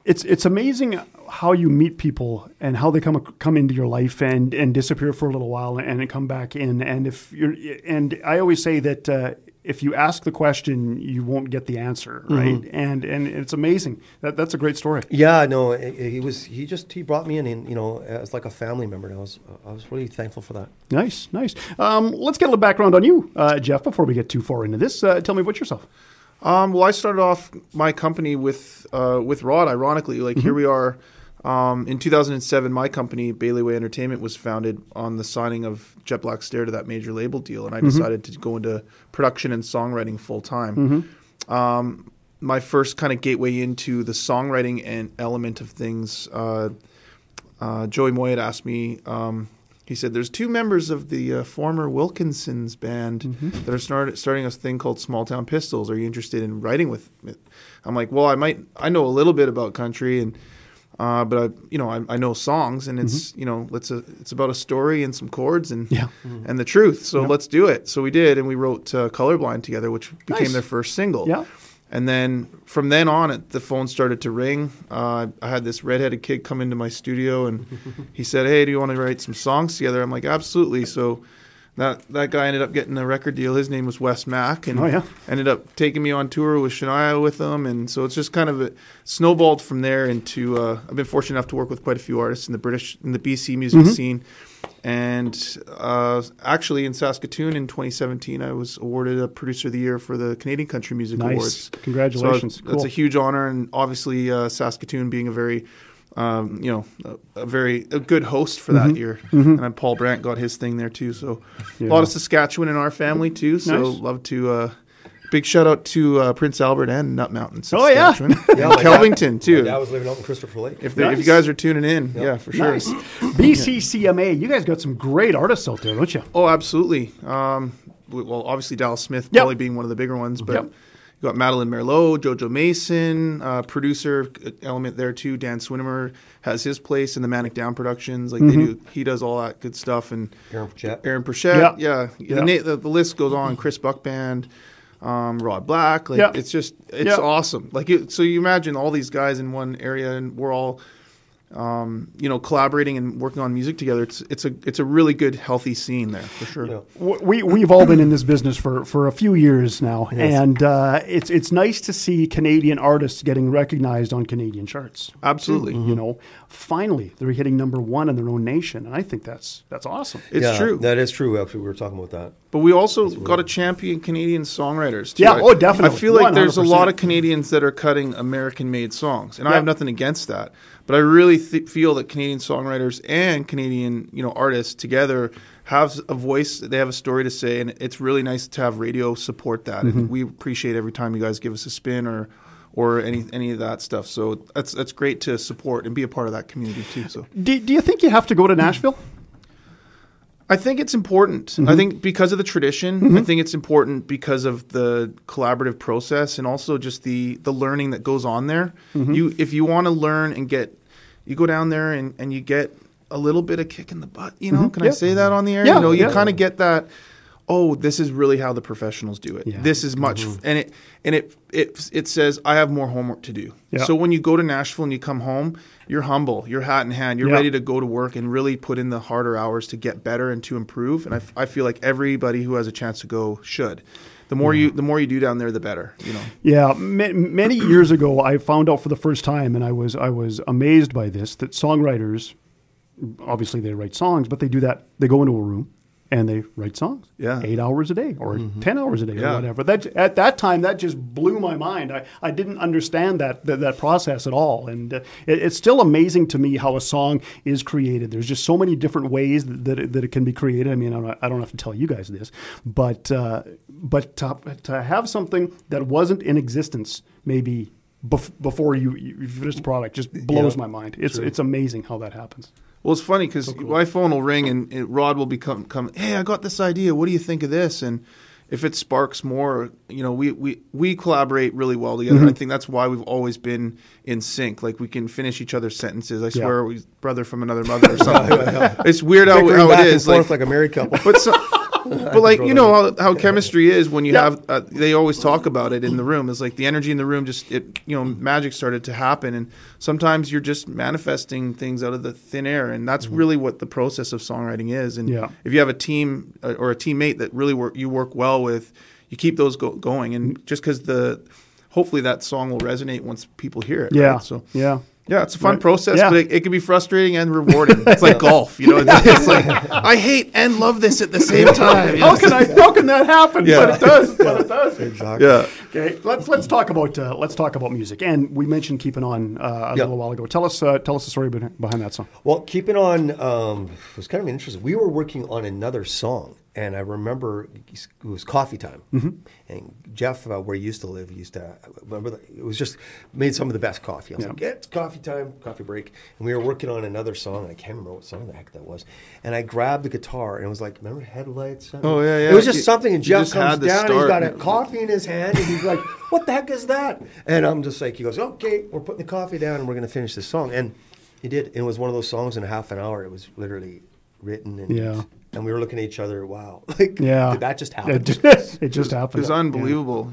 It's amazing how you meet people and how they come into your life and disappear for a little while and come back in. And I always say that if you ask the question, you won't get the answer, right? Mm-hmm. And it's amazing. That's a great story. Yeah, no, he brought me in, as like a family member. And I was really thankful for that. Nice. Let's get a little background on you, Jeff, before we get too far into this. Tell me about yourself. Well, I started off my company with Rod. Ironically, like here we are. In 2007, my company, Bailey Entertainment, was founded on the signing of Jet Black's Stare to that major label deal, and I decided to go into production and songwriting full time. My first kind of gateway into the songwriting and element of things, Joey Moy had asked me. He said, "There's two members of the former Wilkinson's band that are starting a thing called Small Town Pistols. Are you interested in writing with it?" I'm like, "Well, I know a little bit about country and." But I know songs, and it's it's about a story and some chords and the truth. So let's do it. So we did, and we wrote "Colorblind" together, which became their first single. Yeah. And then from then on, the phone started to ring. I had this redheaded kid come into my studio, and he said, "Hey, do you want to write some songs together?" I'm like, "Absolutely." So that guy ended up getting a record deal. His name was Wes Mack, and ended up taking me on tour with Shania with him. And so it's just kind of snowballed from there into. I've been fortunate enough to work with quite a few artists in the BC music scene. And actually in Saskatoon in 2017, I was awarded a Producer of the Year for the Canadian Country Music Awards. Congratulations! So that's a huge honor, and obviously Saskatoon being a very a good host for that year. And then Paul Brandt got his thing there too. So a lot of Saskatchewan in our family too. So love to big shout out to Prince Albert and Nut Mountain, Saskatchewan. And Kelvington too. My dad was living out in Christopher Lake. If you guys are tuning in, for sure. Nice. BCCMA, you guys got some great artists out there, don't you? Oh, absolutely. Well, obviously Dallas Smith probably being one of the bigger ones, but you got Madeline Merlot, Jojo Mason, producer element there too. Dan Swinimer has his place in the Manic Down Productions. Like he does all that good stuff. And Aaron Perchette, The list goes on. Chris Buckband, Rod Black. It's awesome. So you imagine all these guys in one area, and we're all collaborating and working on music together. It's a really good, healthy scene there for sure. Yeah. We've all been in this business for a few years now, and it's nice to see Canadian artists getting recognized on Canadian charts. Absolutely, finally they're hitting number one in their own nation, and I think that's awesome. It's true. That is true. Actually, we were talking about that. But we also got to champion Canadian songwriters too. Yeah, definitely. I feel like there's a lot of Canadians that are cutting American-made songs, and I have nothing against that. But I really feel that Canadian songwriters and Canadian, artists together have a voice. They have a story to say, and it's really nice to have radio support that. And we appreciate every time you guys give us a spin or any of that stuff. So that's great to support and be a part of that community too. So, do you think you have to go to Nashville? I think it's important. I think because of the tradition. I think it's important because of the collaborative process and also just the learning that goes on there. If you want to learn and you go down there and you get a little bit of kick in the butt. Can I say that on the air? Yeah, you kind of get that. Oh, this is really how the professionals do it. Yeah. This is much, and it says I have more homework to do. Yeah. So when you go to Nashville and you come home, you're humble, you're hat in hand, you're ready to go to work and really put in the harder hours to get better and to improve. And I feel like everybody who has a chance to go should. The more you do down there, the better. Yeah, many years ago, I found out for the first time, and I was amazed by this, that songwriters, obviously they write songs, but they do that. They go into a room and they write songs. 8 hours a day or 10 hours a day or whatever. At that time, that just blew my mind. I didn't understand that process at all. And it's still amazing to me how a song is created. There's just so many different ways that it can be created. I mean, I don't have to tell you guys this, but to have something that wasn't in existence maybe before you finish the product just blows my mind. It's amazing how that happens. Well, it's funny because my phone will ring and Rod will come, hey, I got this idea. What do you think of this? And if it sparks more, we collaborate really well together. I think that's why we've always been in sync. Like we can finish each other's sentences. I swear we're brother from another mother or something. It's weird how it is. Like a married couple. But like, you know how chemistry is when you Yeah. have, they always talk about it in the room. It's like the energy in the room just, magic started to happen. And sometimes you're just manifesting things out of the thin air. And that's really what the process of songwriting is. And Yeah. if you have a team or a teammate that really you work well with, you keep those going. And just because hopefully that song will resonate once people hear it. Yeah. Right? So Yeah. yeah, it's a fun Right. process, Yeah. but it can be frustrating and rewarding. It's like golf, It's like I hate and love this at the same time. How can that happen? Yeah. But it does. But it does. Exactly. Yeah. Okay, let's talk about music. And we mentioned "Keeping On" a little while ago. Tell us the story behind that song. Well, Keeping On was kind of interesting. We were working on another song, and I remember it was coffee time. And Jeff, where he used to live, remember it was just made some of the best coffee. I was like, it's coffee time, coffee break. And we were working on another song, and I can't remember what song the heck that was. And I grabbed the guitar, and it was like, remember Headlights? Oh, yeah, yeah. It was just something, and You Jeff just comes had the down, and he's start. got a coffee in his hand, and he's like, what the heck is that? And I'm just like, he goes, okay, we're putting the coffee down, and we're going to finish this song. And he did. And it was one of those songs in a half an hour. It was literally written. And we were looking at each other, wow. Like, Yeah. did that just happen? It just happened. It was unbelievable.